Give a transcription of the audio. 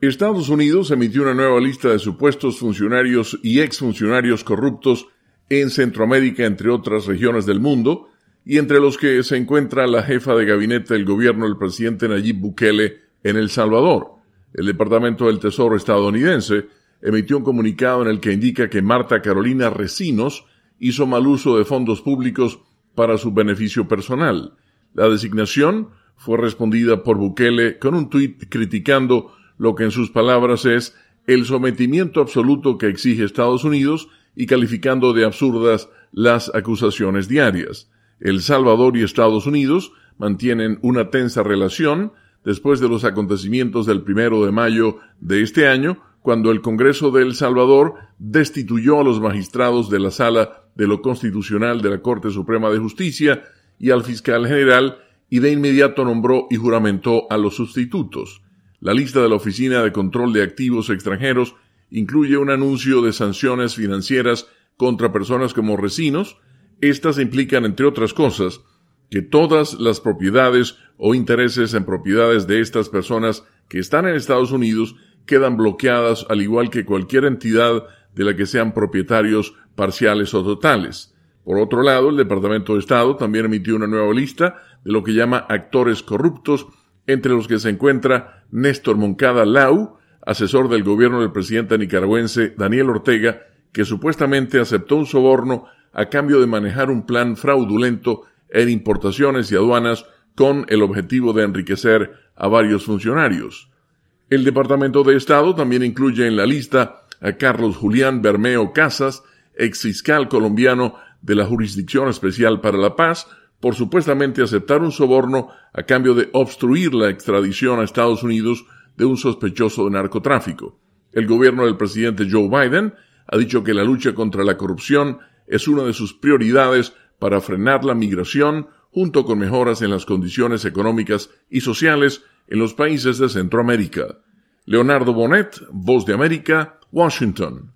Estados Unidos emitió una nueva lista de supuestos funcionarios y exfuncionarios corruptos en Centroamérica, entre otras regiones del mundo, y entre los que se encuentra la jefa de gabinete del gobierno del presidente Nayib Bukele en El Salvador. El Departamento del Tesoro estadounidense emitió un comunicado en el que indica que Marta Carolina Recinos hizo mal uso de fondos públicos para su beneficio personal. La designación fue respondida por Bukele con un tuit criticando lo que en sus palabras es el sometimiento absoluto que exige Estados Unidos y calificando de absurdas las acusaciones diarias. El Salvador y Estados Unidos mantienen una tensa relación después de los acontecimientos del 1 de mayo de este año, cuando el Congreso de El Salvador destituyó a los magistrados de la Sala de lo Constitucional de la Corte Suprema de Justicia y al fiscal general, y de inmediato nombró y juramentó a los sustitutos. La lista de la Oficina de Control de Activos Extranjeros incluye un anuncio de sanciones financieras contra personas como Recinos. Estas implican, entre otras cosas, que todas las propiedades o intereses en propiedades de estas personas que están en Estados Unidos quedan bloqueadas, al igual que cualquier entidad de la que sean propietarios parciales o totales. Por otro lado, el Departamento de Estado también emitió una nueva lista de lo que llama actores corruptos, entre los que se encuentra Néstor Moncada Lau, asesor del gobierno del presidente nicaragüense Daniel Ortega, que supuestamente aceptó un soborno a cambio de manejar un plan fraudulento en importaciones y aduanas con el objetivo de enriquecer a varios funcionarios. El Departamento de Estado también incluye en la lista a Carlos Julián Bermeo Casas, exfiscal colombiano de la Jurisdicción Especial para la Paz, por supuestamente aceptar un soborno a cambio de obstruir la extradición a Estados Unidos de un sospechoso de narcotráfico. El gobierno del presidente Joe Biden ha dicho que la lucha contra la corrupción es una de sus prioridades para frenar la migración, junto con mejoras en las condiciones económicas y sociales en los países de Centroamérica. Leonardo Bonet, Voz de América, Washington.